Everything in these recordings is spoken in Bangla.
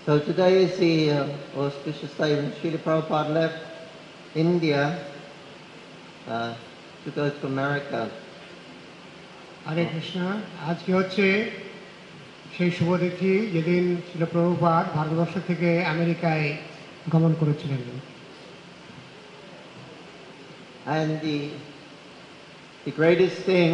So today is the auspicious day when Srila Prabhupada left India to go to America. হরে কৃষ্ণ, আজকে হচ্ছে সেই শুভতিথি যেদিন শিল প্রভুপাদ ভারতবর্ষ থেকে আমেরিকায় গমন করেছিলেন। And the greatest thing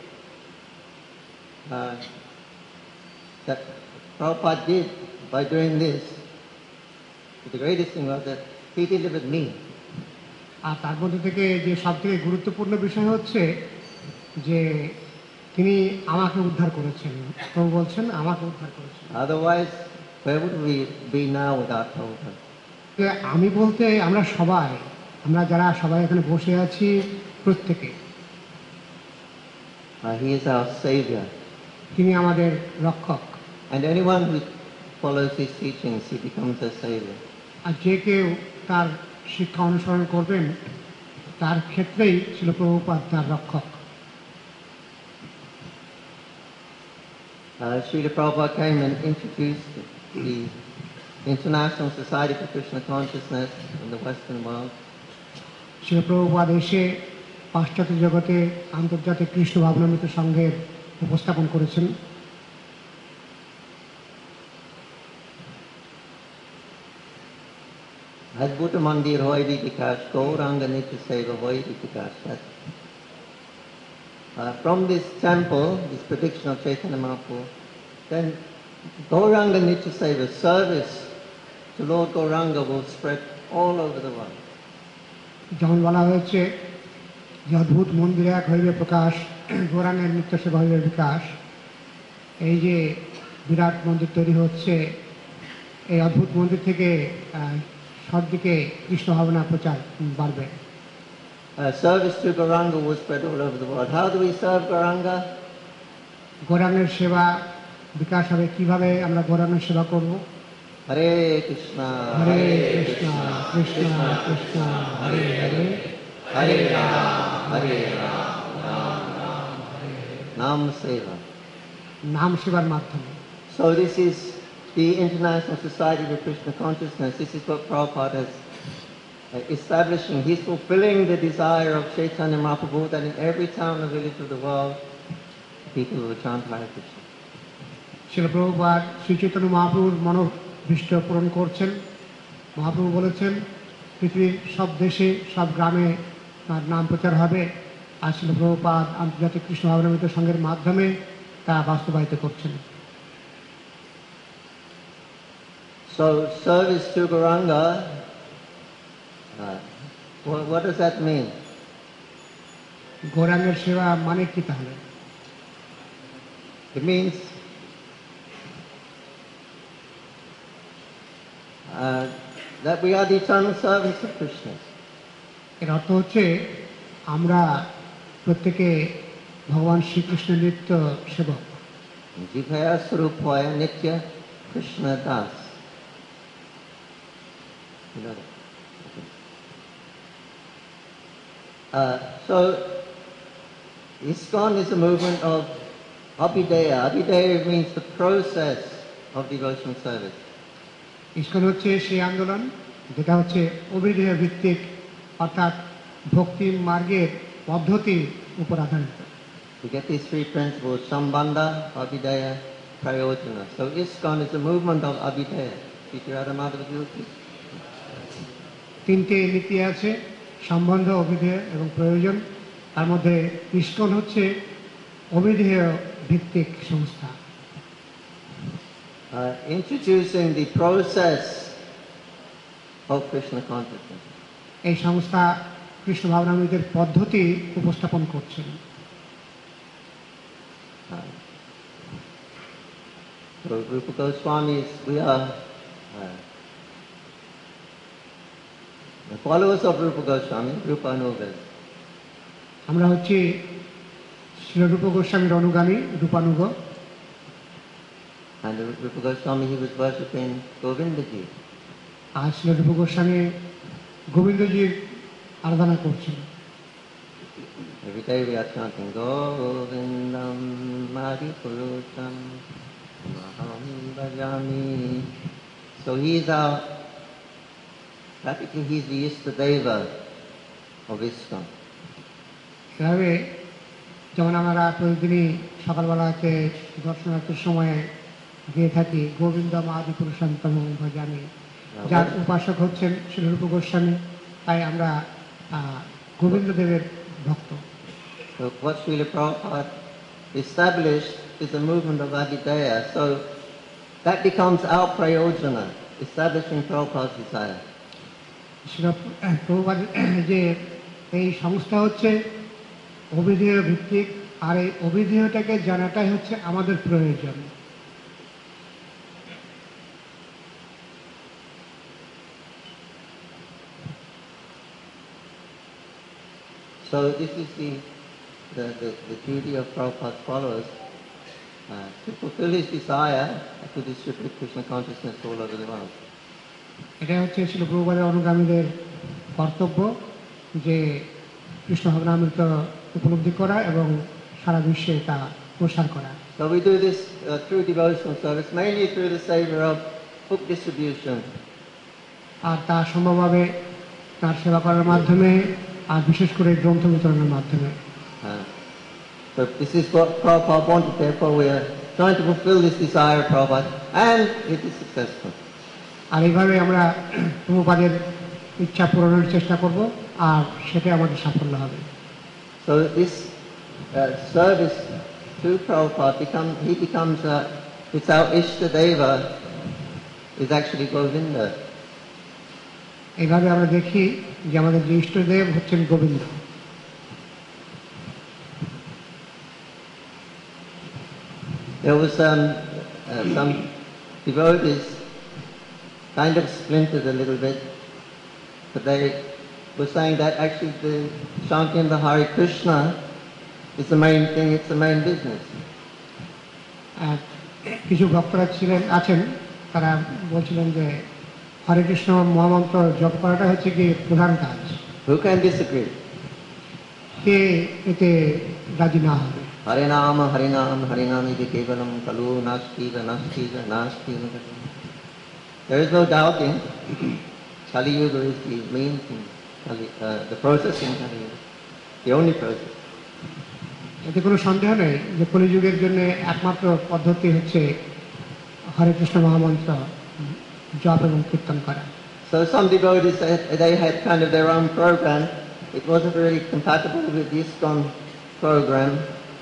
that Prabhupada did by doing this, the greatest thing was that he delivered me. আর তার মধ্যে থেকে যে সবথেকে গুরুত্বপূর্ণ বিষয় হচ্ছে যে তিনি আমাকে উদ্ধার করেছেন। প্রভু বলছেন আমাকে উদ্ধার করেছেন। Otherwise, where would we be now without Prabhupada? আমি বলতে আমরা সবাই, আমরা যারা সবাই এখানে বসে আছি প্রত্যেকে, He is our savior. তিনি আমাদের রক্ষক। And anyone who follows his teachings, he becomes a savior. আর যে কেউ তার শিক্ষা অনুসরণ করবেন তার ক্ষেত্রেই ছিল প্রভুপাদ তার রক্ষক। Srila Prabhupada came and introduced the International Society for Krishna Consciousness in the Western world. শিল প্রভুপাদ এসে পাশ্চাত্য জগতে আন্তর্জাতিক কৃষ্ণ ভাবনামৃত সংঘের উপস্থাপন করেছেন। Adbhuta Mandir Hoidi Dikash, Gauranga Nitya Seva Hoidi Dikash. From this temple, this prediction of Chaitanya Mahaprabhu, then Gauranga Nitya Seva service to Lord Gauranga will spread all over the world. যেমন বলা হয়েছে যে অদ্ভুত মন্দিরে এক হইবে প্রকাশ, গৌরাঙ্গের নিত্য সেবা হইবে বিকাশ। এই যে বিরাট মন্দির তৈরি হচ্ছে, এই অদ্ভুত মন্দির থেকে সব দিকে কৃষ্ণ ভাবনা প্রচার বাড়বে। Service to Gauranga will spread all over the world. How do we serve Gauranga? গৌরাঙ্গের সেবা বিকাশ হবে কিভাবে? আমরা গৌরাঙ্গের সেবা করব। Hare Krishna, হরে Krishna Krishna Krishna Hare Hare, Hare Rama, Hare Rama, Nam Seva. নাম সেবার মাধ্যমে। So this is the International Society for Krishna Consciousness. This is what Prabhupada is establishing. He's fulfilling the desire of Chaitanya Mahaprabhu that in every town and village of the world, people will chant Hare Krishna. শিল প্রভুপাদ শ্রী চৈতন্য মহাপ্রভুর মনোভীষ্ট পূরণ করছেন। মহাপ্রভু বলেছেন পৃথিবীর সব দেশে সব গ্রামে তার নাম প্রচার হবে, আর শিল প্রভুপাদ আন্তর্জাতিক কৃষ্ণ ভাবনামৃত সংঘের মাধ্যমে তা বাস্তবায়িত করছেন। So service to Gauranga, what does that mean? গৌরাঙ্গের সেবা মানে কি তাহলে? It means that we are the eternal servants of Krishna. এর অর্থ হচ্ছে আমরা প্রত্যেকে ভগবান শ্রীকৃষ্ণের নিত্য সেবক। Jivaya Swarupaya Nitya Krishna Das. You know that? Okay. So ISKCON is a movement of Abhideya. Abhideya means the process of devotional service. ISKCON হচ্ছে সেই আন্দোলন যেটা হচ্ছে অভিধেয় ভিত্তিক, অর্থাৎ ভক্তি মার্গের পদ্ধতির উপর আধারিত। We get these three principles: Sambandha, Abhideya, Prayojana. So ISKCON is a movement of Abhideya. তিনটে নীতি আছে: সম্বন্ধ, অভিধেয় এবং প্রয়োজন। তার মধ্যে ইসকন হচ্ছে অভিধেয় ভিত্তিক সংস্থা। Introducing the process of Krishna consciousness. এই সংস্থা কৃষ্ণ ভাবনামৃতের পদ্ধতি উপস্থাপন করছেন। So Rupa Goswamis, we are the followers of Rupa Goswami, Rupa Anugas. আমরা হচ্ছি শ্রী রূপ গোস্বামীর অনুগামী, Rupanuga. And Rupa Goswami, he was worshipping Govindaji. আর শ্রী রূপ গোস্বামী গোবিন্দজির আরাধনা করছেন। Every day we are chanting Govindam Mari Purusham Maham Bhajami So practically he's the Istadeva of ISKCON. এভাবে যেমন আমরা প্রতিদিনই সকালবেলাতে দর্শনার্থের সময়ে গিয়ে থাকি গোবিন্দম আদি পুরুষান্তম ভজামি, যার উপাসক হচ্ছেন শ্রীরূপ গোস্বামী, তাই আমরা গোবিন্দদেবের ভক্ত। So what Srila Prabhupada established is the movement of Abhidaya. So that becomes our prayojana, establishing Prabhupada's desire. Prabhupada যে এই সংস্থা হচ্ছে অভিধেয় ভিত্তিক, আর এই অভিধেয়টাকে জানাটাই হচ্ছে আমাদের প্রয়োজন। So this is the duty of Prabhupada's followers, to fulfill his desire to distribute Krishna consciousness all over the world. এটা হচ্ছে ছিল প্রভুপাদের অনুগামীদের কর্তব্য, যে কৃষ্ণ ভবনামৃত উপলব্ধি করা এবং সারা বিশ্বে তা প্রসার করা। So we do this through devotional service, mainly through the savor of book distribution. আর তা সম্ভব হবে তার সেবা করার মাধ্যমে, আর বিশেষ করে গ্রন্থ বিতরণের মাধ্যমে। So this is what Prabhupada wanted, therefore we are trying to fulfill this desire of Prabhupada, and it is successful. আর এইভাবে আমরা প্রভুপাদের ইচ্ছা পূরণের চেষ্টা করব, আর সেটাই আমাদের সাফল্য হবে। So this service to Prabhupada becomes it's our Ishtadeva is actually Govinda. এইভাবে আমরা দেখি যে আমাদের যে ইষ্টদেব হচ্ছেন Govinda. There was some devotees kind of splintered a little bit, but they were saying that actually the chanting of the Hare Krishna is the main thing, it's the main business. কিছু ভক্তরা আছেন, তারা বলছিলেন যে হরে কৃষ্ণ মহামন্ত্র জপ করাটা হচ্ছে কি প্রধান কাজ। Who can disagree? কে এতে রাজি না হবে? Harinam, Harinam, Harinam iti kevalam kalu nastiva, nastiva, nastiva. There is no doubting. Kali Yuga is the main thing, the process in Kali Yuga, the only process. এতে কোনো সন্দেহ নেই যে কলিযুগের জন্য একমাত্র পদ্ধতি হচ্ছে হরে কৃষ্ণ মহামন্ত্র জপ এবং কীর্তন করা। So some devotees, they had kind of their own program. It wasn't really compatible with the ISKCON program.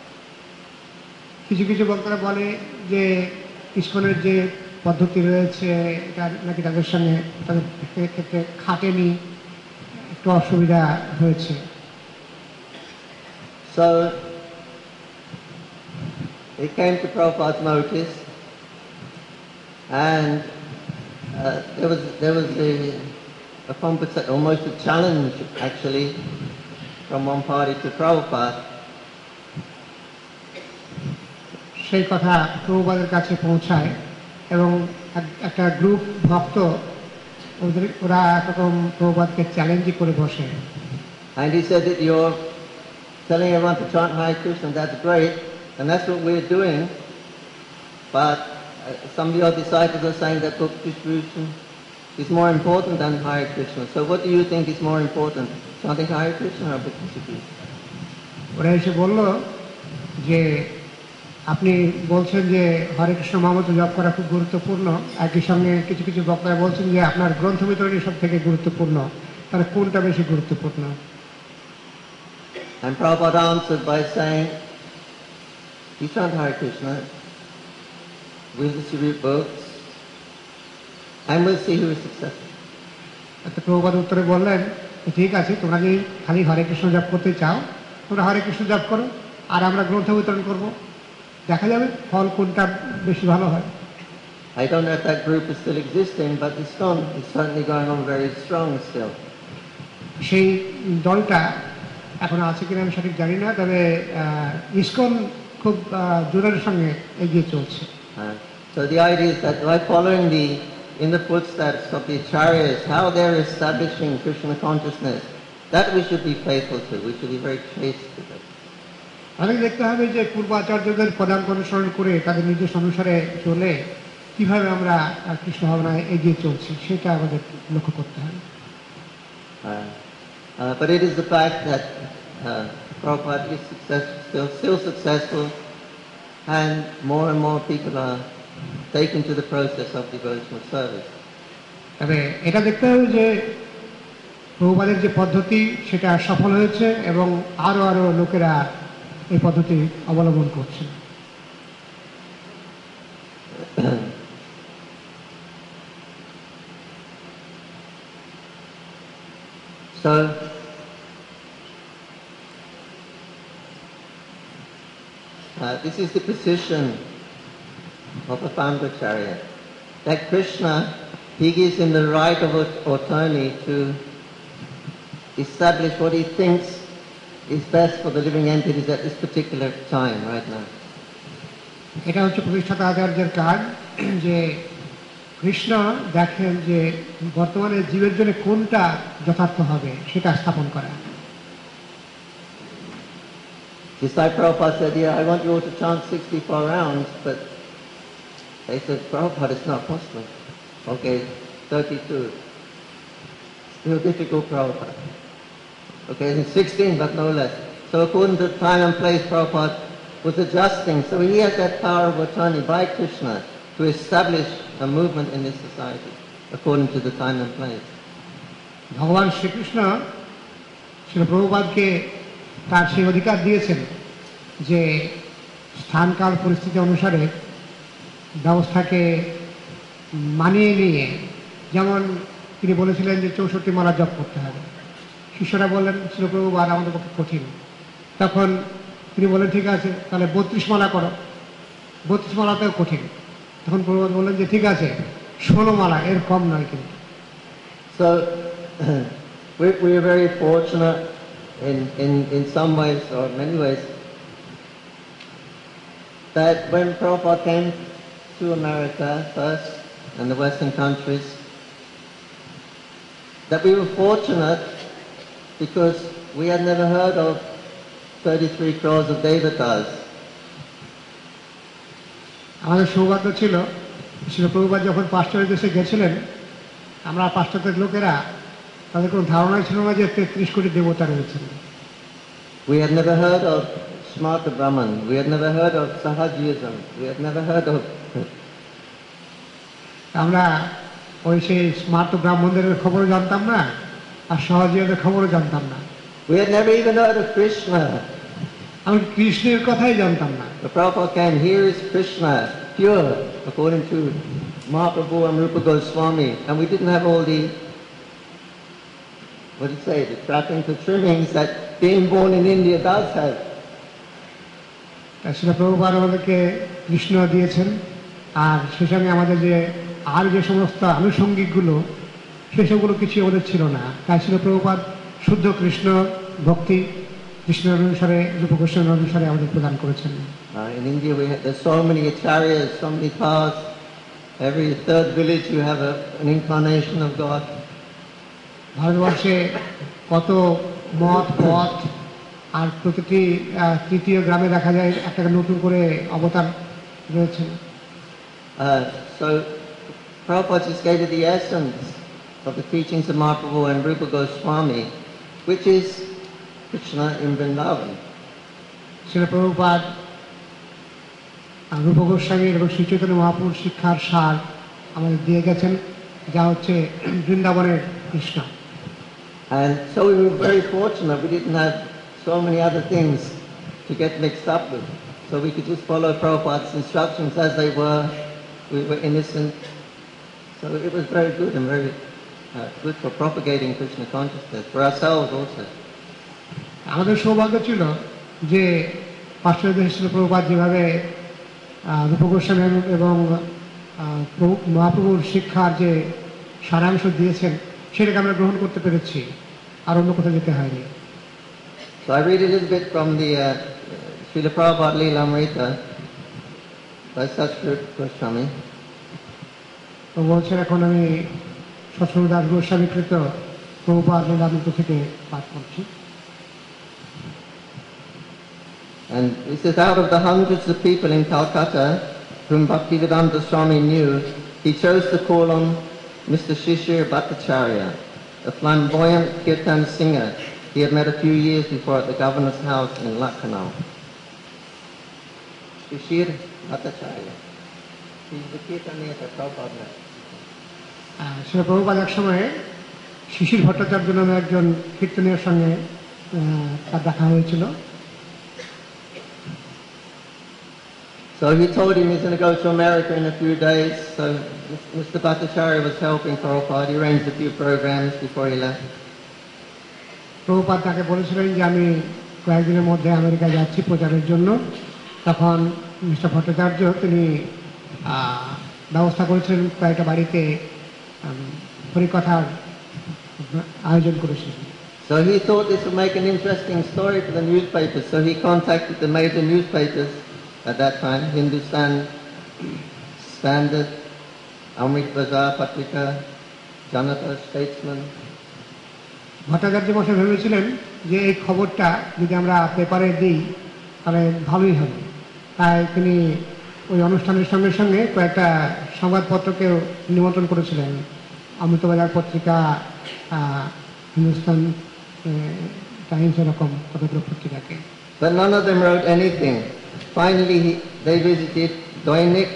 কিছু কিছু বক্তারা বলে যে ইসকনের যে পদ্ধতি রয়েছে এটা নাকি তাদের সঙ্গে তাদের ক্ষেত্রে খাটেনি, একটু অসুবিধা হয়েছে। So it came to Prabhupada's notice, and there was a competition, almost a challenge actually, from one party to Prabhupada. সেই কথা প্রভুপাদের কাছে পৌঁছায় এবং একটা গ্রুপ ভক্ত ওরা এরকম প্রভুপাদকে চ্যালেঞ্জই করে বসে। And he said that you're telling everyone to chant Hare Krishna, that's great, and that's what we're doing, but some of your disciples are saying that book distribution is more important than Hare Krishna. So what do you think is more important, chanting Hare Krishna or book distribution? ওরা এসে বলল যে আপনি বলছেন যে হরে কৃষ্ণ মহামন্ত্র জপ করা খুব গুরুত্বপূর্ণ, একই সঙ্গে কিছু কিছু বক্তারা বলছেন যে আপনার গ্রন্থ বিতরণই সব থেকে গুরুত্বপূর্ণ, তাহলে কোনটা বেশি গুরুত্বপূর্ণ? And Prabhupada answered by saying, you chant Hare Krishna, we'll distribute books, and we'll see who is successful. একটা প্রভুপাদ উত্তরে বললেন, ঠিক আছে, তোমরা যদি খালি হরে কৃষ্ণ জপ করতে চাও তোমরা হরে কৃষ্ণ জপ করো, আর আমরা গ্রন্থ বিতরণ করবো, দেখা যাবে ফল কোনটা বেশি ভালো হয়। I don't know if that group is still existing, but ISKCON is certainly going on very strong still. সেই দলটা এখন আছে কিনা আমি সঠিক জানি না, তবে ইসকন খুব জোরের সঙ্গে এগিয়ে চলছে। So the idea is that by following in the footsteps of the acharyas, how they're establishing Krishna consciousness, that we should be faithful to. We should be very chaste with it. আমাদের দেখতে হবে যে পূর্ব আচার্যদের পদাঙ্ক অনুসরণ করে তাদের নির্দেশ অনুসারে চলে কিভাবে আমরা কৃষ্ণ ভাবনায় এগিয়ে চলছি সেটা আমাদের লক্ষ্য করতে হবে। But it is the fact that Prabhupada is still successful, and more people are taken to the process of devotional service. তবে এটা দেখতে হবে যে প্রভুপাদের যে পদ্ধতি সেটা সফল হয়েছে এবং আরো আরো লোকেরা এই পদ্ধতি অবলম্বন করছে। So this is the position of a Pandacharya, that Krishna, he gives him the right of autonomy to establish what he thinks is best for the living entities at this particular time, right now. এটা হচ্ছে প্রতিষ্ঠাতা আচার্যের কাজ, যে কৃষ্ণ দেখেন যে বর্তমানে জীবের জন্য কোনটা যথার্থ হবে সেটা স্থাপন করা। Just like Prabhupada said, yeah, I want you all to chant 64 rounds, but they said, Prabhupada, it's not possible. Okay, 32. Still difficult, Prabhupada. Okay, and 16, but no less. So according to time and place, Prabhupada was adjusting. So he has that power of autonomy by Krishna to establish a movement in this society according to the time and place. ভগবান শ্রীকৃষ্ণ শ্রী প্রভুপাদকে তার সেই অধিকার দিয়েছেন যে স্থানকাল পরিস্থিতি অনুসারে ব্যবস্থাকে মানিয়ে নিয়ে, যেমন তিনি বলেছিলেন যে 64 মালা জপ করতে হবে। শিষ্যরা বললেন শ্রী প্রভুপাদ আমাদের পক্ষে কঠিন, তখন তিনি বললেন ঠিক আছে তাহলে 32 মালা করো। 32 মালাতেও কঠিন, তখন প্রভুপাদ বললেন যে ঠিক আছে 16 মালা, এর কম নয় কিন্তু। So we are very fortunate in some ways or many ways that when Prabhupada came to America first and the Western countries, that we were fortunate because we had never heard of 33 crores of devatas. আমাদের সৌভাগ্য ছিল শ্রী প্রভুপাদ যখন পাশ্চাত্য দেশে গেছিলেন, আমরা পাশ্চাত্যের লোকেরা তাদের কোনো ধারণাই ছিল না যে 33 কোটি দেবতা রয়েছেন। We had never heard of Smarta Brahman. We had never heard of Sahajism. We had never heard of... আমরা ওই সেই স্মার্ত ব্রাহ্মণদের খবরও জানতাম না, আর সহজীদের খবরও জানতাম না। We had never even heard of Krishna. আমি কৃষ্ণের কথাই জানতাম না। The Prabhupada came, here is Krishna, pure, according to Mahaprabhu and Rupa Goswami. And we didn't have all the, what do you say, the trappings, the trimmings that being born in India does have. Shri Prabhupada আমাদেরকে কৃষ্ণ দিয়েছেন, আর সে সঙ্গে আমাদের যে আর যে সমস্ত আনুষঙ্গিকগুলো সেসবগুলো কিছু আমাদের ছিল না। তাই শ্রী প্রভুপাদ শুদ্ধ কৃষ্ণ ভক্তি কৃষ্ণের অনুসারে রূপ গোস্বামীর অনুসারে আমাদের প্রদান করেছেন। In India there's so many acharyas, so many paths. Every third village you have an incarnation of God. ভারতবর্ষে কত মত পথ, আর প্রতিটি তৃতীয় গ্রামে দেখা যায় একটা নতুন করে অবতার রয়েছে। So Prabhupada just gave you the essence of the teachings of Mahaprabhu and Rupa Goswami, which is Krishna in Vrindavan. Shri Prabhupada রূপ গোস্বামীর এবং শ্রী চৈতন্য মহাপ্রভুর শিক্ষার সার আমাদের দিয়ে গেছেন, যা হচ্ছে বৃন্দাবনের Krishna. And so we were very fortunate. We didn't have so many other things to get mixed up with. So we could just follow Prabhupada's instructions as they were. We were innocent. So it was very good and very good for propagating Krishna consciousness, for ourselves also. আমাদের সৌভাগ্য ছিল যে পাশ্চাত্য দেশে প্রভুপাদ যেভাবে রূপ গোস্বামী এবং মহাপ্রভুর শিক্ষার যে সারাংশ দিয়েছেন সেটাকে আমরা গ্রহণ করতে পেরেছি, আর অন্য কোথাও যেতে হয়নি। So I read a little bit from the Srila Prabhupada Leelamrita by Satguru Goswami. তো বলছেন এখন আমি সৎসঙ্গ দাস গোস্বামীকৃত প্রভুপাদ লীলামৃত থেকে পাঠ করছি। And he says, out of the hundreds of people in Calcutta whom Bhaktivedanta Swami knew, he chose to call on Mr. Shishir Bhattacharya, a flamboyant kirtan singer he had met a few years before at the governor's house in Lucknow. Shishir Bhattacharya. He's the kirtaniya that Prabhupada met. শিল প্রভুপাদ এক সময়ে শিশির ভট্টাচার্য নামে একজন কীর্তনের সঙ্গে তার দেখা হয়েছিল। So he told him he's going to go to America in a few days. So Mr. Bhattacharya was helping Prabhupada. He arranged a few programs before he left. Prabhupada তাকে বলেছিলেন যে আমি কয়েকদিনের মধ্যে আমেরিকা যাচ্ছি প্রচারের জন্য। তখন মিস্টার ভট্টাচার্য তিনি ব্যবস্থা করেছিলেন, কয়েকটা বাড়িতে হরিকথার আয়োজন করেছিলেন। So he thought this would make an interesting story for the newspapers. So he contacted the major newspapers at that time, Hindustan Standard, Amrit Bazar, Patrika, Janata, Statesman. Bhattacharya মশাই ভেবেছিলেন যে এই খবরটা যদি আমরা পেপারে দিই তাহলে ভালোই হবে। তাই তিনি ওই অনুষ্ঠানের সঙ্গে সঙ্গে কয়েকটা সংবাদপত্রকেও নিমন্ত্রণ করেছিলেন, অমৃতবাজার পত্রিকা, হিন্দুস্তান টাইমস, এরকম কতগুলো পত্রিকাকে। But none of them wrote anything. Finally, they visited Doinik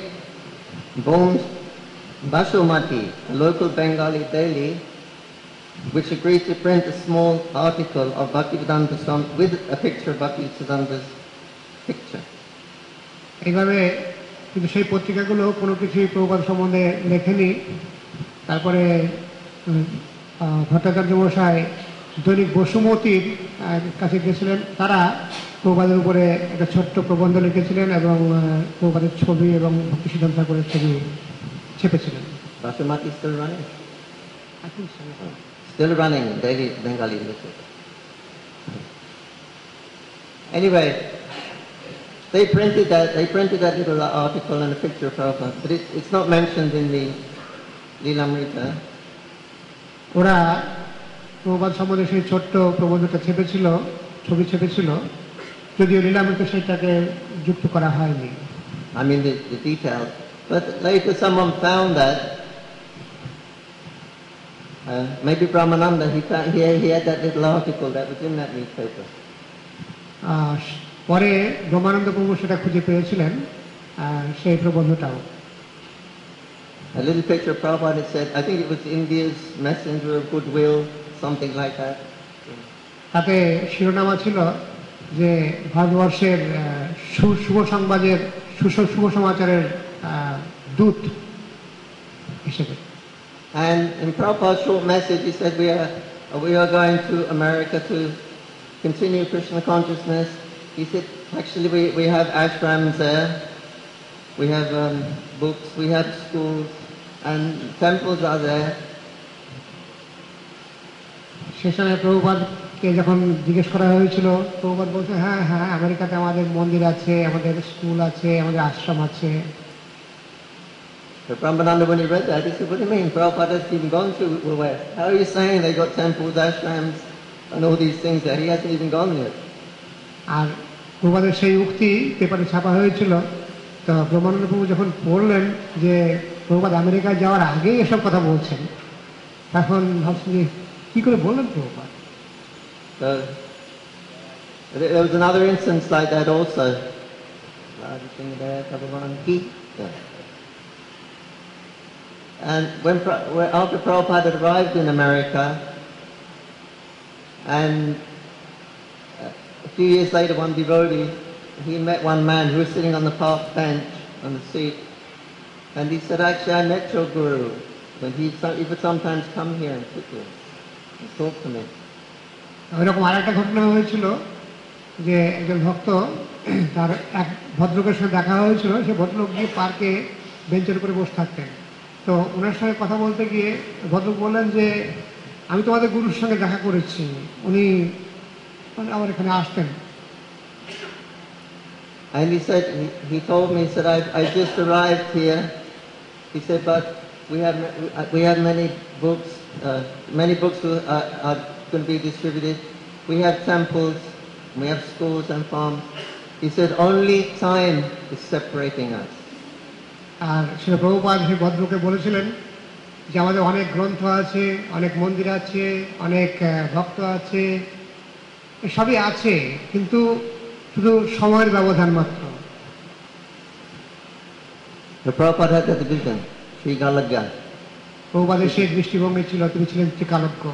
Basumati, a local Bengali daily, which agreed to print a small article of Bhaktivedanta Swami with a picture of Bhaktivedanta's picture. এইভাবে কিন্তু সেই পত্রিকাগুলো কোনো কিছুই প্রভুপাদ সম্বন্ধে লেখেনি। তারপরে ভট্টাচার্য মশাই দৈনিক বসুমতির কাছে গেছিলেন, তারা প্রভুপাদের উপরে একটা ছোট্ট প্রবন্ধ লিখেছিলেন এবং প্রভুপাদের ছবি এবং ভক্তি সিদ্ধান্ত ঠাকুরের ছবি ছেপেছিলেন। Basumati still running? Still running, daily Bengali newspaper. Anyway, they printed that little article and a picture of Prabhupada, but it's not mentioned in the Lilamrita. ওরা প্রভুপাদ সম্বন্ধে সেই ছোট্ট প্রবন্ধটা ছেপেছিল, ছবি ছেপেছিল, যদিও লীলামৃতে সেটাকে যুক্ত করা হয়নি। I mean the details. But later someone found that. Maybe Brahmananda, he had that little article that was in that newspaper. পরে ব্রহ্মানন্দ প্রভু সেটা খুঁজে পেয়েছিলেন, সেই প্রবন্ধটাও। A little picture of Prabhupada, it said, I think it was India's messenger of goodwill, something like that. তাতে শিরোনামা ছিল যে ভারতবর্ষের শুভ সংবাদের, শুভ সমাচারের দূত হিসেবে। And in Prabhupada's short message, he said, we are going to America to continue Krishna consciousness. He said, actually, we have ashrams there, we have books, we have schools, and temples are there. সে সময় প্রভুপাদকে যখন জিজ্ঞেস করা হয়েছিল, প্রভুপাদ বলছে, হ্যাঁ হ্যাঁ, আমেরিকাতে আমাদের মন্দির আছে, আমাদের স্কুল আছে, আমাদের আশ্রম আছে। So Brahmananda, when he read that, he said, what do you mean? Prabhupada hasn't even gone to the West. How are you saying they got temples, ashrams, and all these things there? He hasn't even gone yet. আর প্রভুপাদের সেই উক্তি পেপারে ছাপা হয়েছিল। তো ব্রহ্মানন্দ প্রভু যখন পড়লেন যে প্রভুপাদ আমেরিকায় যাওয়ার আগেই এসব কথা বলছেন, তখন ভাবছেন যে কি করে বললেন Prabhupada. So there was another instance like that also. And after Prabhupada had arrived in America, and a few years later, one devotee, he met one man who was sitting on the park bench on the seat, and he said, actually, I met your guru, but he would sometimes come here and sit here and talk to me. ওইরকম আর একটা ঘটনা হয়েছিল যে একজন ভক্ত, তার এক ভদ্রলোকের সঙ্গে দেখা হয়েছিল। সে ভদ্রলোক গিয়ে পার্কে বেঞ্চের উপরে বসে থাকতেন। তো ওনার সঙ্গে কথা বলতে গিয়ে ভদ্রলোক বললেন যে আমি তোমাদের গুরুর সঙ্গে দেখা করেছি, উনি আমার এখানে আসতেন। And he said, he told me, he said, I just arrived here. He said, but we have many books are going to be distributed. We have temples, we have schools and farms. He said, only time is separating us. আর শিল প্রভুপাদ সেই ভদ্রকে বলেছিলেন যে আমাদের অনেক গ্রন্থ আছে, অনেক মন্দির আছে, অনেক ভক্ত আছে, সবই আছে, কিন্তু শুধু সময়ের ব্যবধান মাত্র। The Prabhupada had that vision, Sri Galagya. প্রভুপাদের সেই দৃষ্টিভঙ্গি ছিল, তিনি ছিলেন ত্রিকালজ্ঞ।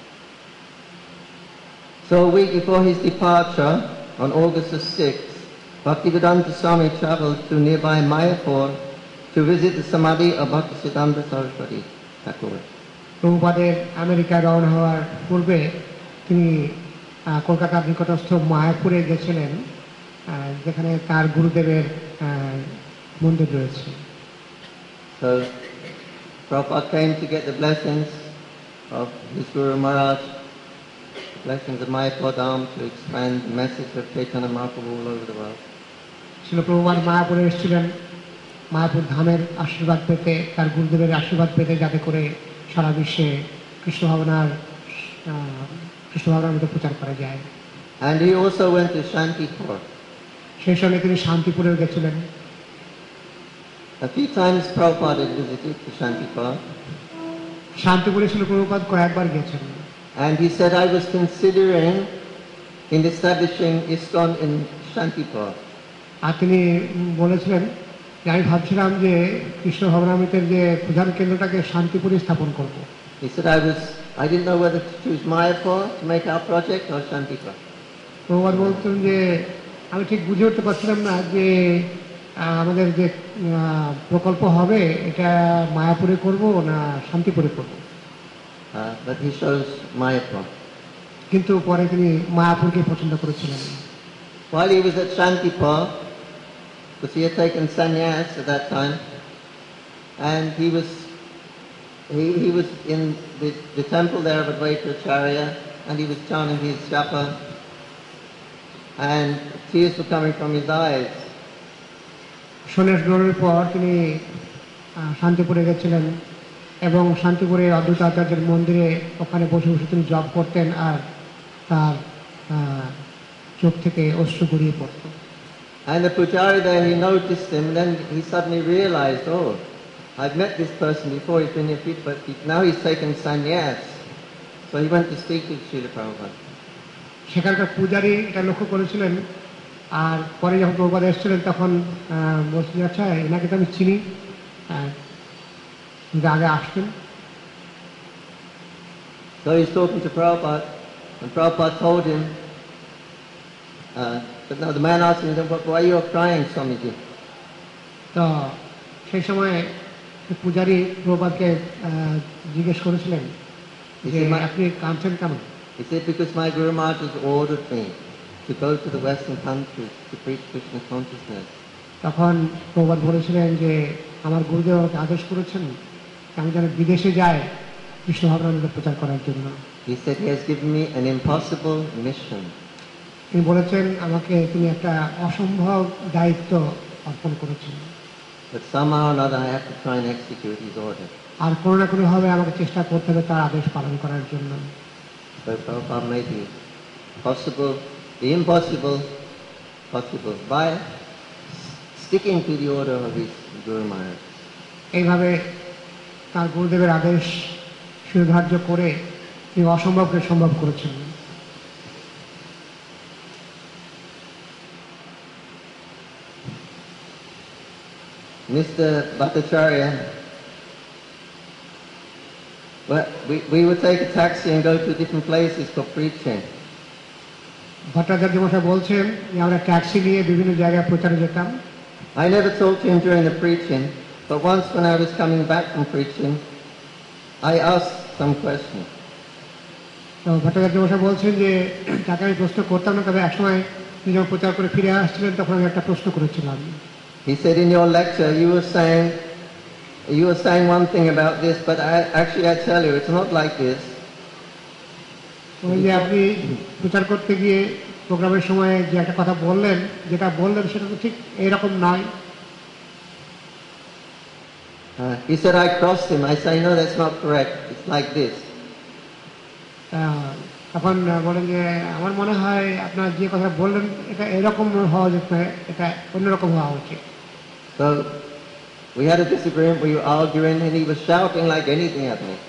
So a week before his departure, on August the 6th, Bhaktivedanta Swami travelled to nearby Mayapur to visit the Samadhi of Bhaktisiddhanta Saraswati Thakur. প্রভুপাদের আমেরিকায় রওনা হওয়ার পূর্বে তিনি কলকাতার নিকটস্থ মায়াপুরে গেছিলেন, যেখানে তার গুরুদেবের মন্দির রয়েছে। So Prabhupada came to get the blessings of his Guru Maharaj, the blessings of Mayapur Dham to expand the message of Chaitanya Mahaprabhu all over the world. শিল প্রভুপাদ মায়াপুরে এসেছিলেন মায়াপুর ধামের আশীর্বাদ পেতে, তার গুরুদেবের আশীর্বাদ পেতে, যাতে করে সারা বিশ্বে কৃষ্ণ ভাবনার মধ্যে প্রচার করা যায়। And he also went to Shantipur. সেই সঙ্গে তিনি শান্তিপুরেও গেছিলেন। A few times Prabhupada had visited to Shantipur, শান্তিপুরে শিল প্রভুপাদ কয়েকবার গেছেন। and he said, I was considering in establishing ISKCON in Shantipur. আর তিনি বলেছিলেন যে আমি ভাবছিলাম যে কৃষ্ণ ভবনামৃতের যে প্রধান কেন্দ্রটাকে শান্তিপুরে স্থাপন করব। He said, I didn't know whether to choose Mayapur to make our project or Shantipur. Prabhupada বলতেন যে আমি ঠিক বুঝে উঠতে পারছিলাম না যে আমাদের যে প্রকল্প হবে এটা মায়াপুরে করব না শান্তিপুরে করব। But he chose Mayapur. কিন্তু পরে তিনি মায়াপুরকে পছন্দ করেছিলেন। While he was at Shantipur, because he had taken sannyas at that time, and he was in the temple there of Advaita Acharya, and he was chanting his japa, and tears were coming from his eyes. সন্ন্যাস গ্রহণের পর তিনি শান্তিপুরে গেছিলেন এবং শান্তিপুরে অদ্বৈত আচার্যের মন্দিরে ওখানে বসে বসে তিনি জপ করতেন, আর তার চোখ থেকে অশ্রু গড়িয়ে পড়ত। And the pujari there, he noticed him, and then he suddenly realized, oh, I've met this person before, he's been here, but now he's taken sannyas. So he went to speak to Srila Prabhupada. সেখানকার পূজারী এটা লক্ষ্য করেছিলেন, আর পরে যখন প্রভুপাদ এসেছিলেন তখন বলছিলেন, আচ্ছা এনাকে তো আমি চিনি, আগে আসতেন। So he's talking to Prabhupada, and Prabhupada told him, but now the man asked him, why are you crying, Swamiji? তো সেই সময় পূজারী প্রভুপাদকে জিজ্ঞেস করেছিলেন যে আপনি কাঁদছেন কেন? He said, because my Guru Maharaj has ordered me to go to the Western countries to preach Krishna consciousness. তখন প্রভুপাদ বলেছিলেন যে আমার গুরুদেব আমাকে আদেশ করেছেন আমি যেন বিদেশে যাই কৃষ্ণ ভাবনামৃত প্রচার করার জন্য। He said he has given me an impossible mission. তিনি বলেছেন আমাকে তিনি একটা অসম্ভব দায়িত্ব অর্পণ করেছেন। But somehow or another I have to try and execute his order. আর কোনো না কোনোভাবে আমাকে চেষ্টা করতে হবে তার আদেশ পালন করার জন্য। So Prabhupada made the impossible possible by sticking to the order of his Guru Maharaj. এইভাবে তার গুরুদেবের আদেশ শিরোধার্য করে তিনি অসম্ভবকে সম্ভব করেছেন। Mr. Bhattacharya, we would take a taxi and go to different places for preaching. Bhattacharya মশাই বলছেন যে আমরা ট্যাক্সি নিয়ে বিভিন্ন জায়গায় প্রচারে যেতাম। I never talked to him during the preaching, but once when I was coming back from preaching, I asked some questions. তো ভট্টাচার্য মশাই বলছেন যে তাকে আমি প্রশ্ন করতাম না, তবে একসময় তিনি যখন প্রচার করে ফিরে আসছিলেন তখন আমি একটা প্রশ্ন করেছিলাম। He said, in your lecture you were saying one thing about this, but I tell you it's not like this. ওই যে আপনি প্রচার করতে গিয়ে প্রোগ্রামের সময় যে একটা কথা বললেন, যেটা বললেন সেটা তো ঠিক এইরকম নয়। He said, I crossed him. I say, no, that's not correct. It's like this. তখন বলেন যে আমার মনে হয় আপনার যে কথা বললেন এটা এরকম হওয়া যেত না, এটা অন্যরকম হওয়া উচিত। So We had a disagreement, we were arguing, and he was shouting like anything at me.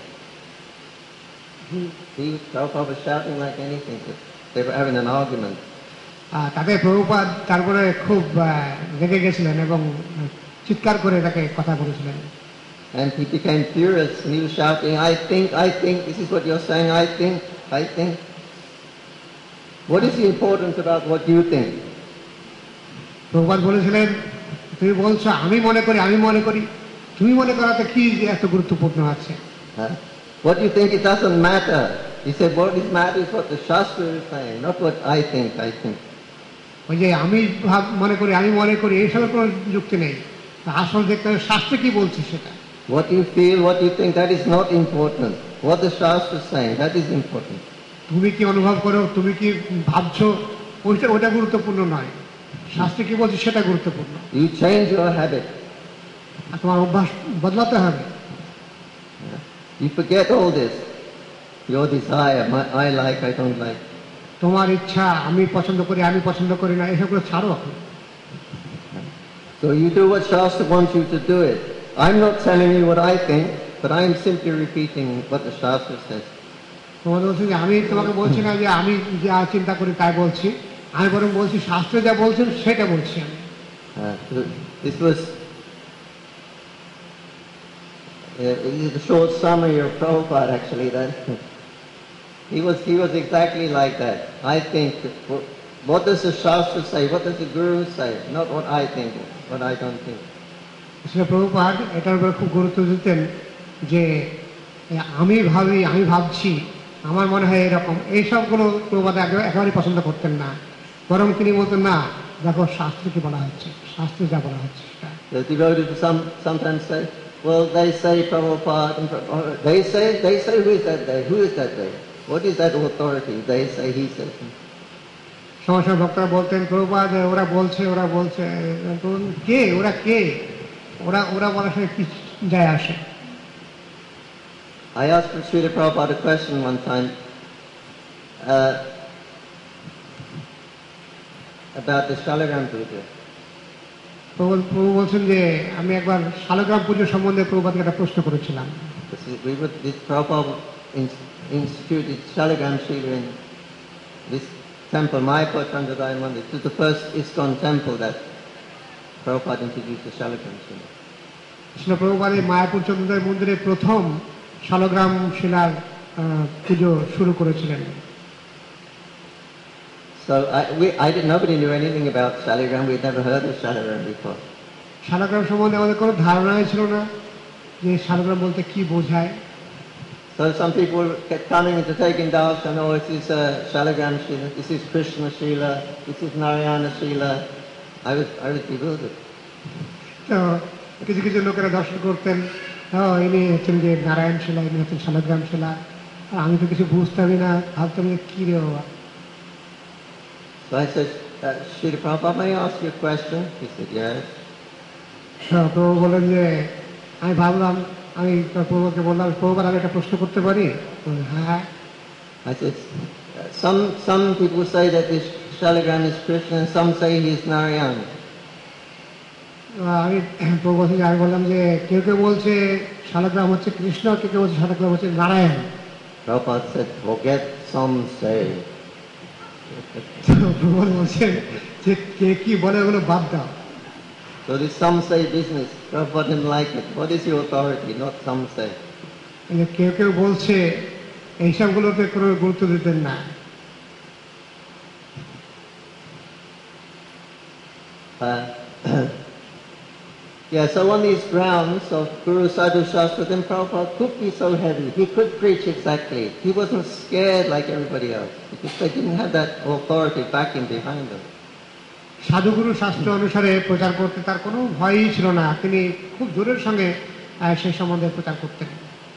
Prabhupada was shouting like anything. They were having an argument. তাকে প্রভুপাদ তারপরে খুব রেগে গেছিলেন এবং চিৎকার করে তাকে কথা বলেছিলেন। And he became furious, and he was shouting, I think, this is what you're saying, I think. What is the importance about what you think? Prabhupada বলেছিলেন, তুমি বলছো আমি মনে করি, তুমি মনে করাতে কি যে এত গুরুত্বপূর্ণ আছে? What you think, it doesn't matter. He said, what is matter is what the Shastra is saying, not what I think. ওই যে আমি মনে করি এইসবের কোনো যুক্তি নেই, আসল দেখতে হবে শাস্ত্রে কি বলছে সেটা। What you feel, what you think, that is not important. What the Shastra is saying, that is important. তুমি কি অনুভব করো, তুমি কি ভাবছো, ওটা গুরুত্বপূর্ণ নয়, শাস্ত্রে কি বলছে সেটা গুরুত্বপূর্ণ। You change your habit. আর তোমার অভ্যাস বদলাতে হবে। You forget all this. Your desire, I like, I don't like. তোমার ইচ্ছা, আমি পছন্দ করি না, এসবগুলো ছাড়ো। So you do what Shastra wants you to do it. I'm not telling you what I think, but I'm simply repeating what the Shastra says. তোমাদের বলছি যে আমি তোমাকে বলছি না যে আমি যা চিন্তা করি তাই বলছি, আমি বরং বলছি শাস্ত্রে যা বলছেন সেটা বলছি আমি। This was a short summary of Prabhupada, actually. That he was exactly like that. I think, what does the Shastra say? What does the Guru say? Not what I think, what I don't think. Prabhupada এটার উপর খুব গুরুত্ব দিতেন যে আমি ভাবছি, আমার মনে হয় এরকম, এইসবগুলো প্রভুপাদ একেবারেই পছন্দ করতেন না, বরং তিনি বলতেন না, দেখো শাস্ত্রে কি বলা হচ্ছে, শাস্ত্রে যা বলা হচ্ছে সেটা। The devotees sometimes say, well, they say Prabhupada, they say, who is that they? Who is that they? What is that authority? They say, he says. সমস্যা ভক্তরা বলতেন, প্রভুপাদ ওরা বলছে, কে ওরা বলার সাথে কি যায় আসে? I asked Srila Prabhupada a question one time about the Shalagram Puja. প্রভু বলছেন যে আমি একবার শালগ্রাম পুজো সম্বন্ধে প্রভুপাদকে একটা প্রশ্ন করেছিলাম। This Prabhupada instituted Shalagram Shila in this temple, Mayapur Chandradaya Mandir. This is the first ISKCON temple that Prabhupada introduced the Shalagram Shila. Prabhupada এই মায়াপুর চন্দ্রদয় মন্দিরে প্রথম শালগ্রাম শিলার পুজো শুরু করেছিলেন। So nobody knew anything about Shalagram. We'd never heard of Shalagram before. শালগ্রাম সম্বন্ধে আমাদের কোনো ধারণাই ছিল না যে শালগ্রাম বলতে কি বোঝায়। So some people kept coming to take in darshan. Oh, this is Shalagram Shila. This is Krishna Shila. This is Narayana Shila. I was bewildered. তো কিছু লোকেরা দর্শন করতেন, ইনি হচ্ছেন যে নারায়ণ শিলা, ইনি হচ্ছেন শালগ্রাম শিলা, আমি তো কিছু বুঝতামই না, ভাবতাম যে কি রে বাবা। So I said, Srila Prabhupada, may I ask you a question? He said, yes. প্রভু বলেন যে আমি ভাবলাম, আমি প্রভুকে বললাম, প্রভুপাদ আমি একটা প্রশ্ন করতে পারি? হ্যাঁ। I said, some people say that this Shalagram is Krishna, and some say he is Narayana. আমি প্রভু আমি বললাম যে কেউ বলছে শালগ্রাম হচ্ছে কৃষ্ণ, কেউ বলছে শালগ্রাম হচ্ছে Narayan. Prabhupada said, forget some say. প্রভু বলছেন যে কে কি বলে ওগুলো বাদ দাও। So this some say business, Prabhupada didn't like it. What is your authority? Not some say. কেউ বলছে এইসবগুলোতে কোনো গুরুত্ব দিতেন না। Yeah, so on these grounds of Guru Sadhu Shastra, then Prabhupada could be so heavy. He could preach exactly. He wasn't scared like everybody else because they didn't have that authority backing behind them. সাধুগুরু শাস্ত্র অনুসারে প্রচার করতে তার কোনো ভয়ই ছিল না, তিনি খুব জোরের সঙ্গে সেই সম্বন্ধে প্রচার করতেন।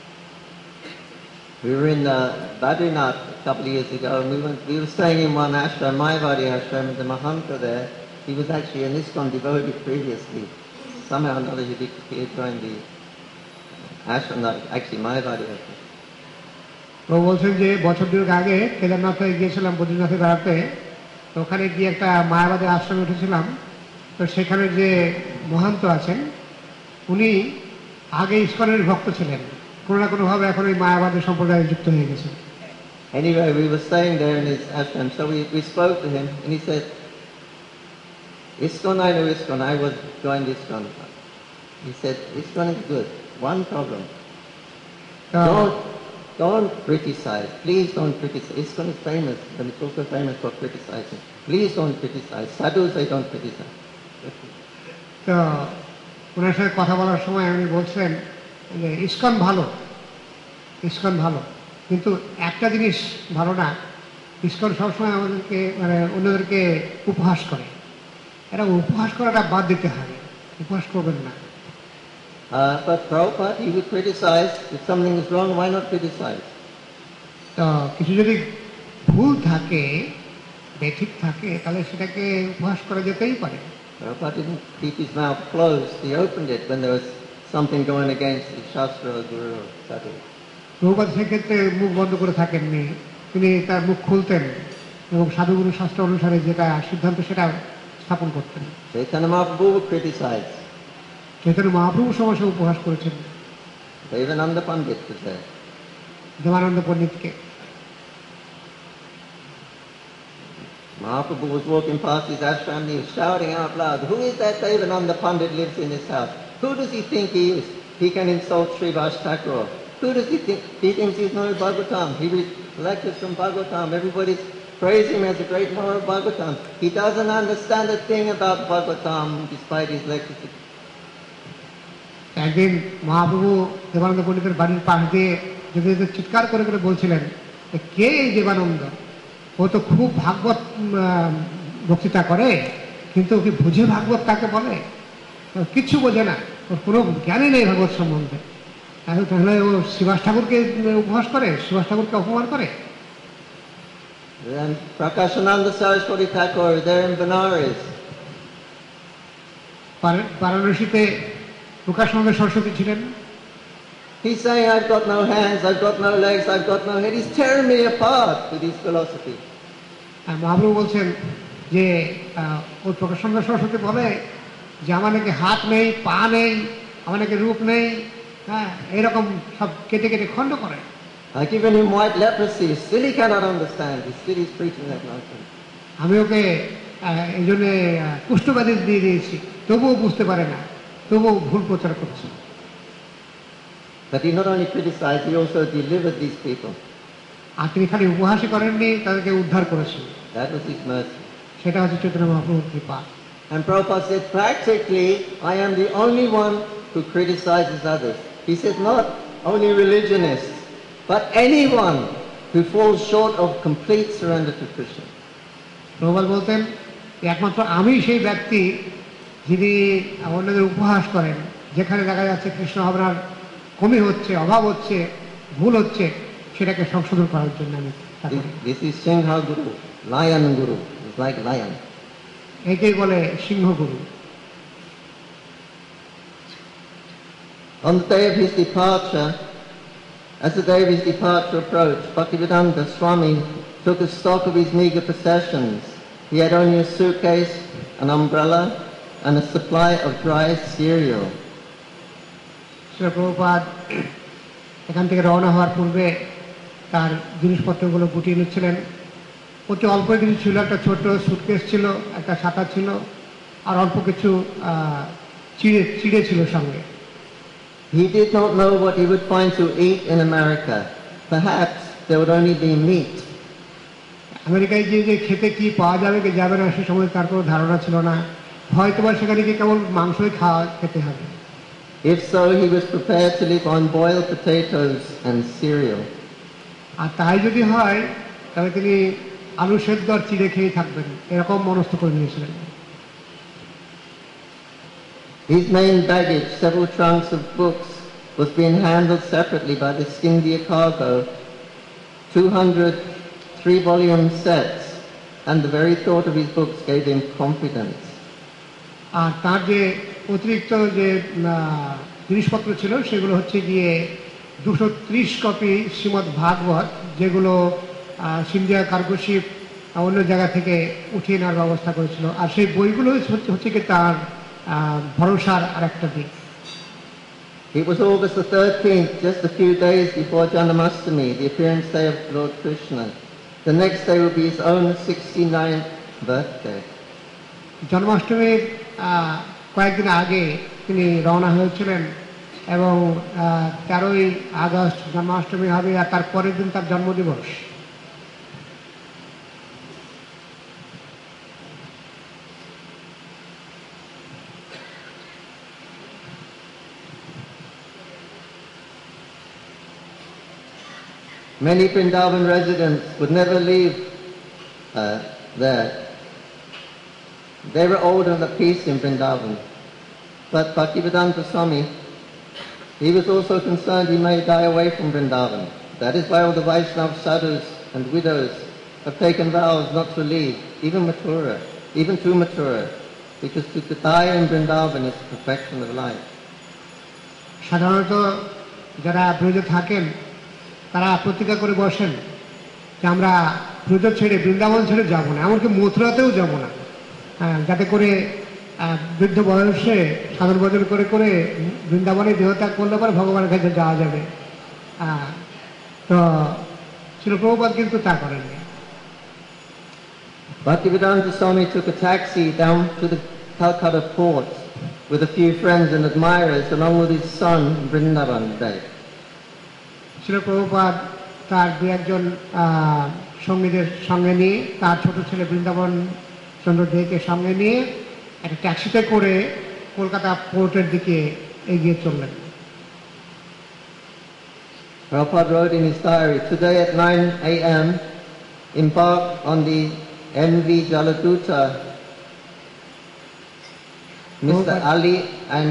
We were in Badrinath a couple of years ago, and we were staying in one ashram, Mayavadi ashram, and the Mahanta there, he was actually an ISKCON devotee previously. Somehow or another he joined the ashram, actually Mayavadi ashram. প্রভু বলছেন যে বছর দুয়েক আগে কেদারনাথে গিয়েছিলাম বদ্রীনাথে বেড়াতে, তো ওখানে গিয়ে একটা মায়াবাদী আশ্রমে উঠেছিলাম। তো সেখানে যে মহান্ত আছেন উনি আগে ইসকনের ভক্ত ছিলেন, কোনো না কোনোভাবে এখন ওই মায়াবাদী সম্প্রদায়ে যুক্ত হয়ে গেছেন। Anyway, we were staying there in his ashram, so we spoke to him, and he said, ISKCON, I know ISKCON, I was joined ISKCON. He said, ISKCON is good. One problem. তা Don't criticize. Please don't criticize. ISKCON is famous, but it's also famous for criticizing. Please don't criticize. Sadhus, I don't criticize. তো ওনার সাথে কথা বলার সময় উনি বলছেন যে ইসকন ভালো, ইসকন ভালো, কিন্তু একটা জিনিস ভালো না, ইসকন সবসময় আমাদেরকে মানে অন্যদেরকে উপহাস করে। এটা উপহাস করাটা বাদ দিতে হবে, উপহাস করবেন না। But Prabhupada, he would criticize. If something is wrong, why not criticize? তো কিছু যদি ভুল থাকে, বেঠিক থাকে, তাহলে সেটাকে উপহাস করা যেতেই পারে। Prabhupada didn't keep his mouth closed. He opened it when there was something going against the Shastra or Guru or Sadhu. Prabhupada সেক্ষেত্রে মুখ বন্ধ করে থাকেননি, তিনি তার মুখ খুলতেন এবং সাধুগুরু শাস্ত্র অনুসারে যেটা সিদ্ধান্ত সেটা স্থাপন করতেন। Chaitanya Mahaprabhu would criticize. Chaitanya Mahaprabhu সমস্যা উপহাস করেছেন Devananda Pandit was there. Devananda পণ্ডিতকে। Mahaprabhu was walking past his ashram and he was shouting out loud, "Who is that Devananda Pandit lives in this house? Who does he think he is? He can insult Srivas Thakur. Who does he think? He thinks he's known Bhagavatam. He reads lectures from Bhagavatam. Everybody's praising him as a great knower of Bhagavatam. He doesn't understand a thing about Bhagavatam despite his lectures." একদিন মহাপ্রভু দেবানন্দ পণ্ডিতের বাড়ির পাশ দিয়ে যেতে যেতে চিৎকার করে করে বলছিলেন, কে এই দেবানন্দ? ও তো খুব ভাগবত বক্তৃতা করে, কিন্তু ও কি বুঝে ভাগবত কাকে বলে? কিচ্ছু বোঝে না, ওর কোনো জ্ঞানই নেই ভাগবত সম্বন্ধে। তাহলে ও শ্রীবাস ঠাকুরকে উপহাস করে, শ্রীবাস ঠাকুরকে অপমান করে। Then Prakashananda Saraswati Thakur there in Benares. বারাণসীতে Prakashananda Saraswati ছিলেন। He's saying, "I've got no hands, I've got no legs, I've got no head." He's tearing me apart with his philosophy. আর মহাপ্রভু বলছেন যে ওই প্রকাশানন্দ সরস্বতী বলে যে আমার নাকি হাত নেই, পা নেই, আমার নাকি রূপ নেই, হ্যাঁ, এইরকম সব কেটে কেটে খণ্ড করে। I've given him white leprosy, still he cannot understand, still he's preaching that nonsense. আমি ওকে এই জন্যে কুষ্ঠব্যাধি দিয়ে দিয়েছি, তবুও বুঝতে পারে না, তবুও ভুল প্রচার করছে। But he not only criticized, he also delivered these people. আর তিনি খালি উপহাসই করেননি, তাদেরকে উদ্ধার করেছেন। That was his mercy. সেটা হচ্ছে চৈতন্য মহাপ্রভুর কৃপা। And Prabhupada said, practically, I am the only one who criticizes others. He said, not only religionists, but anyone who falls short of complete surrender to Krishna. Prabhupada বলতেন, একমাত্র আমি সেই ব্যক্তি যিনি অন্যদের উপহাস করেন, যেখানে দেখা যাচ্ছে কৃষ্ণ ভাবনার কমি হচ্ছে, অভাব হচ্ছে, ভুল হচ্ছে, সেটাকে সংশোধন করার জন্য আমি। This is Singha Guru, lion Guru. It's like lion. একেই বলে সিংহগুরু। On the day of his departure, as the day of his departure approached, Bhaktivedanta Swami took a stock of his meager possessions. He had only a suitcase, an umbrella, and a supply of dry cereal. Shri Prabhupada এখান থেকে রওনা হওয়ার পূর্বে তার জিনিসপত্রগুলো গুটিয়ে নিচ্ছিলেন। অতি অল্প কিছু ছিল, একটা ছোট সুটকেস ছিল, একটা ছাতা ছিল, আর অল্প কিছু চিড়ে ছিল সঙ্গে। He did not know what he would find to eat in America. Perhaps there would only be meat. আমেরিকায় গিয়ে যে খেতে কি পাওয়া যাবে কি যাবে না সে সময় তার কোনো ধারণা ছিল না, হয়তো বা সেখানে গিয়ে কেবল মাংসই খেতে হবে। If so, he was prepared to live on boiled potatoes and cereal. আর তাই যদি হয় তাহলে তিনি আলু সেদ্ধ আর চিড়ে খেয়ে থাকবেন, এরকম মনস্থ করে নিয়েছিলেন। His main baggage, several trunks of books, was being handled separately by the Scindia cargo, 200 3-volume sets, and the very thought of his books gave him confidence. আর তার যে অতিরিক্ত যে জিনিসপত্র ছিল সেগুলো হচ্ছে গিয়ে 230 কপি শ্রীমদ্ ভাগবত, যেগুলো সিন্ধিয়া কার্গোশিপ অন্য জায়গা থেকে উঠিয়ে নেওয়ার ব্যবস্থা করেছিল। আর সেই বইগুলো হচ্ছে কি তার ভরসার আর একটা দিক। It was August the 13th, just a few days before Janamastami, the appearance day of Lord Krishna. The next day will be his own 69th birthday. জন্মাষ্টমীর কয়েকদিন আগে তিনি রওনা হয়েছিলেন এবং 13ই আগস্ট জন্মাষ্টমী হবে আর তার পরের দিন তার জন্মদিবস। Many Vrindavan residents would never leave there. They were old and at peace in Vrindavan. But Bhaktivedanta Swami, he was also concerned he may die away from Vrindavan. That is why all the Vaishnava sadhus and widows have taken vows not to leave, even to Mathura, because to die in Vrindavan is the perfection of life. সাধারণত যারা ব্রজে থাকেন তারা প্রতিজ্ঞা করে বসেন যে আমরা ব্রজ ছেড়ে বৃন্দাবন ছেড়ে যাব না, এমনকি মথুরাতেও যাব না, যাতে করে বৃদ্ধ বয়সে সাধন ভজন করে করে বৃন্দাবনে দেহত্যাগ করলে পরে ভগবানের কাছে যাওয়া যাবে। তো শ্রীল প্রভুপাদ কিন্তু তা করেননি। Bhaktivedanta Swami took a taxi down to the Calcutta port with a few friends and admirers along with his son Vrindavan Day. Srila Prabhupada তার দু একজন সঙ্গীদের সঙ্গে নিয়ে তার ছোট ছেলে বৃন্দাবন চন্দ্র দেকে সঙ্গে নিয়ে একটা ট্যাক্সিতে করে কলকাতা পোর্টের দিকে এগিয়ে চললেন। Prabhupada wrote in his diary, today at 9 a.m. embark on the MV Jaladuta. Mr. Ali and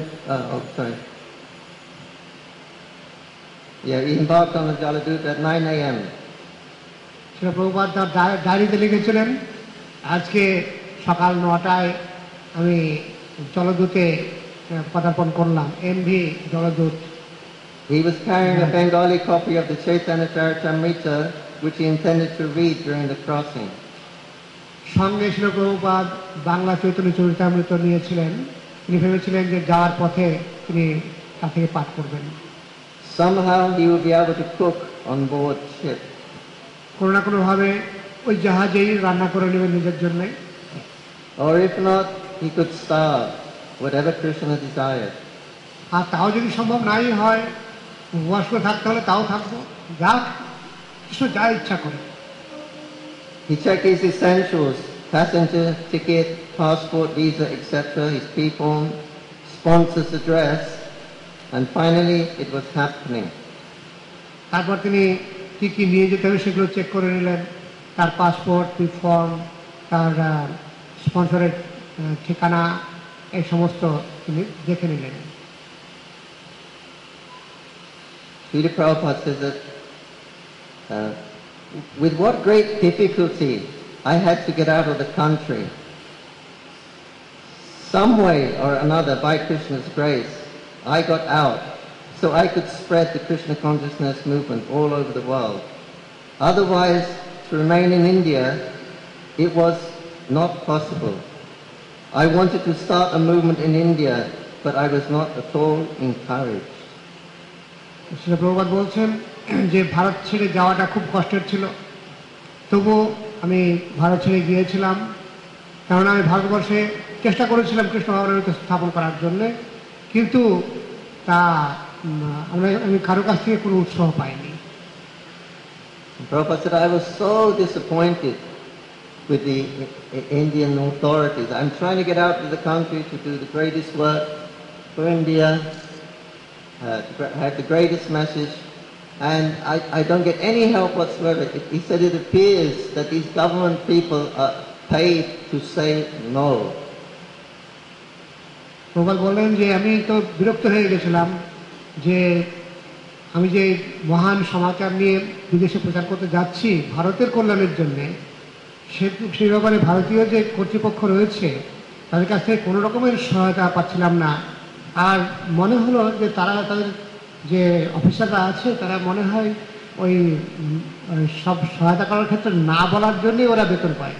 he embarked on the Jaladuta at 9 a.m. Srila Prabhupada তার ডায়েরিতে লিখেছিলেন আজকে সকাল 9টায় আমি জলদূতে পদার্পণ করলাম, MV Jaladuta. He was carrying a Bengali copy of the Chaitanya Charitamrita, which he intended to read during the crossing. সঙ্গে শ্রীল প্রভুপাদ বাংলা চৈতন্য চরিতামৃত নিয়েছিলেন, তিনি ভেবেছিলেন যে যাওয়ার পথে তিনি তা থেকে পাঠ করবেন। Somehow he would be able to cook on board ship. কোনো না কোনোভাবে ওই জাহাজেই রান্না করে নেবেন নিজের জন্য, Or if not, he could starve, whatever Krishna desired. আর তাও যদি সম্ভব নাই হয় উপবাস করে থাকতে হলে তাও থাকবো, যা কৃষ্ণ যা ইচ্ছা করে। He checked his essentials, passenger ticket, passport, visa, etc., his people, sponsor's address, and finally it was happening. তারপর তিনি কী কী নিয়ে যেতে হবে সেগুলো চেক করে নিলেন, তার পাসপোর্ট, ফর্ম, তার স্পন্সরের ঠিকানা, এই সমস্ত তিনি দেখে নিলেন। Srila Prabhupada says that with what great difficulty I had to get out of the country. Some way or another, by Krishna's grace, I got out so I could spread the Krishna consciousness movement all over the world. Otherwise, to remain in India, it was not possible. I wanted to start a movement in India, but I was not at all encouraged. Shri Prabhupada বলছেন যে ভারত ছেড়ে যাওয়াটা খুব কষ্টের ছিল, তবু আমি ভারত ছেড়ে গিয়েছিলাম, কারণ আমি ভারতবর্ষে চেষ্টা করেছিলাম কৃষ্ণ ভাবনাকে স্থাপন করার জন্যে, কিন্তু তা আমি কারো কাছ থেকে কোনো উৎসাহ পাইনি। Prabhupada said, I was so disappointed with the Indian authorities. I'm trying to get out of the country to do the greatest work for India, to have the greatest message, and I don't get any help whatsoever. He said it appears that these government people are paid to say no. Prabhupada বললেন যে আমি তো বিরক্ত হয়ে গেছিলাম যে আমি যে মহান সমাচার নিয়ে বিদেশে প্রচার করতে যাচ্ছি ভারতের কল্যাণের জন্যে, সেই ব্যাপারে ভারতীয় যে কর্তৃপক্ষ রয়েছে তাদের কাছ থেকে কোনো রকমের সহায়তা পাচ্ছিলাম না। আর মনে হলো যে তারা তাদের যে অফিসাররা আছে তারা মনে হয় ওই সব সহায়তা করার ক্ষেত্রে না বলার জন্যই ওরা বেতন পায়।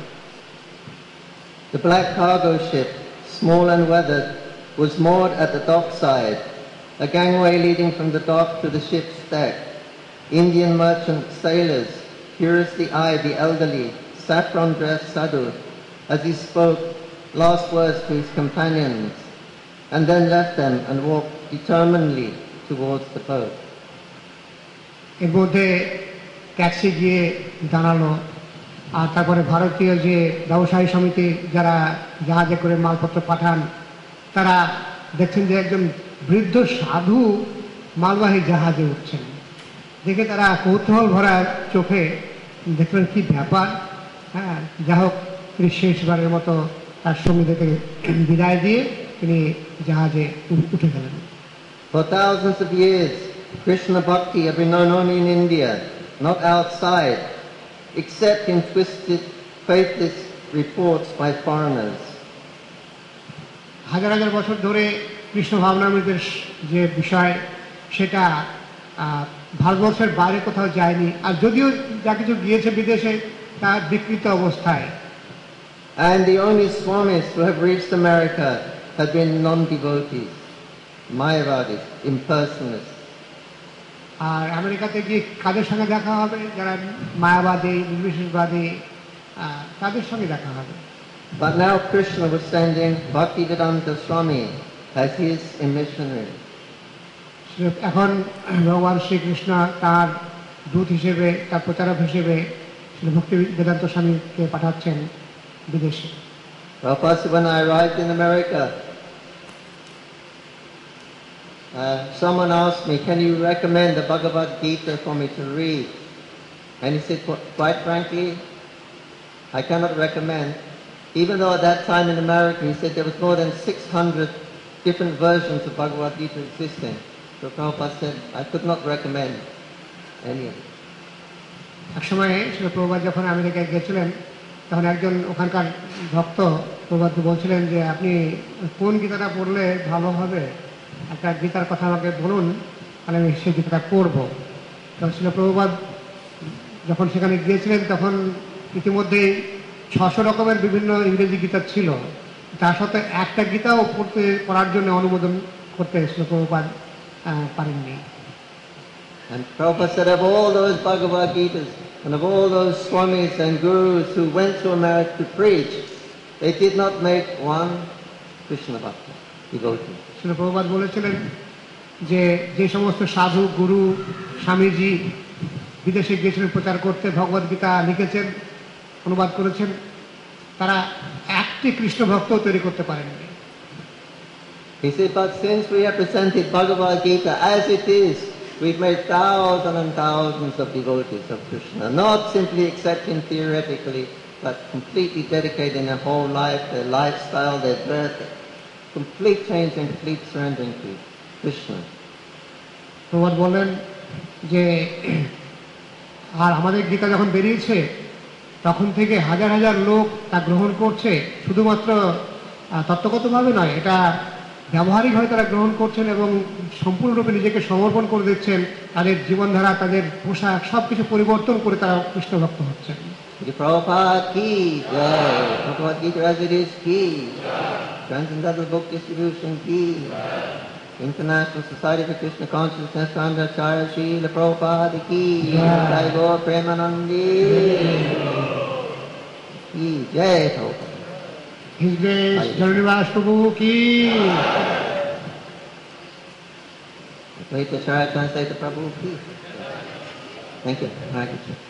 The black cargo ship, small and weathered, was moored at the dockside a gangway leading from the dock to the ship's deck. Indian merchant sailors, curiously-eyed the elderly, saffron-dressed sadhu, as he spoke last words to his companions, and then left them and walked determinedly towards the boat. এর মধ্যে ট্যাক্সি গিয়ে দাঁড়ালো, আর তারপরে ভারতীয় যে ব্যবসায়ী সমিতি যারা জাহাজে করে মালপত্র পাঠান, তারা দেখছেন যে একজন বৃদ্ধ সাধু মালবাহী জাহাজে উঠছেন। দেখে তারা কৌতূহল ভরা চোখে দেখলেন কি ব্যাপার। হ্যাঁ, যা হোক তিনি শেষবারের মতো তার সঙ্গীদেরকে বিদায় দিয়ে তিনি জাহাজে উঠে গেলেন। For thousands of years, Krishna Bhakti have been known only in India, not outside, except in twisted, faithless reports by foreigners. হাজার হাজার বছর ধরে কৃষ্ণ ভাবনামৃতের যে বিষয় সেটা ভারতবর্ষের বাইরে কোথাও যায়নি, আর যদিও যা কিছু গিয়েছে বিদেশে তা বিকৃত অবস্থায়। And the only swamis who have reached America have been non-devotees, Mayavadis, impersonalists. আর আমেরিকাতে গিয়ে কাদের সঙ্গে দেখা হবে? যারা মায়াবাদী, নির্বিশেষবাদী, তাদের সঙ্গে দেখা হবে। But now Krishna was sending Bhaktivedanta Swami as his missionary. এখন ভগবান শ্রীকৃষ্ণ তার দূত হিসেবে, তার প্রচারক হিসেবে ভক্তি বেদান্ত স্বামীকে পাঠাচ্ছেন বিদেশে। Prabhupada, when I arrived in America, someone asked me, can you recommend the Bhagavad Gita for me to read? And he said, quite frankly, I cannot recommend. Even though at that time in America, he said there was more than 600 different versions of Bhagavad Gita existing. So Prabhupada said, I could not recommend any of it. এক সময় শ্রী প্রভুপাদ যখন আমেরিকায় গেছিলেন, তখন একজন ওখানকার ভক্ত প্রভুপাদকে বলছিলেন যে আপনি কোন গীতাটা পড়লে ভালো হবে, একটা গীতার কথা আমাকে বলুন, তাহলে আমি সেই গীতাটা পড়ব। তো শ্রী প্রভুপাদ যখন সেখানে গিয়েছিলেন তখন ইতিমধ্যেই 600 রকমের বিভিন্ন ইংরেজি গীতা ছিল, তার সাথে একটা গীতাও পড়ার জন্য অনুমোদন করতে শ্রী প্রভুপাদ পারেননি। And Prabhupada said of all those Bhagavad Gitas and of all those swamis and gurus who went to America to preach, they did not make one Krishna Bhakta devotee. Shri Prabhupada বলেছিলেন যে যে সমস্ত সাধু, গুরু, স্বামীজি বিদেশে গিয়েছিলেন প্রচার করতে, ভগবদ গীতা লিখেছেন, অনুবাদ করেছেন, তারা একটি কৃষ্ণ ভক্ত তৈরি করতে পারেননি। He said, but since we have presented Bhagavad Gita as it is, we've made thousands and thousands of devotees of Krishna, not simply accepting theoretically, but completely dedicating their whole life, their lifestyle, their birth, complete change and complete surrendering to Krishna. Prabhupada বললেন যে আর আমাদের গীতা যখন বেরিয়েছে তখন থেকে হাজার হাজার লোক তা গ্রহণ করছে, শুধুমাত্র তত্ত্বগতভাবে নয়, এটা ব্যবহারিকভাবে তারা গ্রহণ করছেন এবং সম্পূর্ণরূপে নিজেকে সমর্পণ করে দিচ্ছেন। তাদের জীবনধারা, তাদের পোশাক সব কিছু পরিবর্তন করে তারা কৃষ্ণ ভক্ত হচ্ছেন। Prabhupada ki jai, Bhagavad Gita as it is ki, Transcendental Book Distribution ki, International Society for Krishna Consciousness Chandra Acharya Srila Prabhupada ki, Jai Gaur Premanandi ki jai Prabhupada. His Grace Jananivas Prabhu ki. Advaita Acharya translate the Prabhu ki. Thank you. Hare Krishna.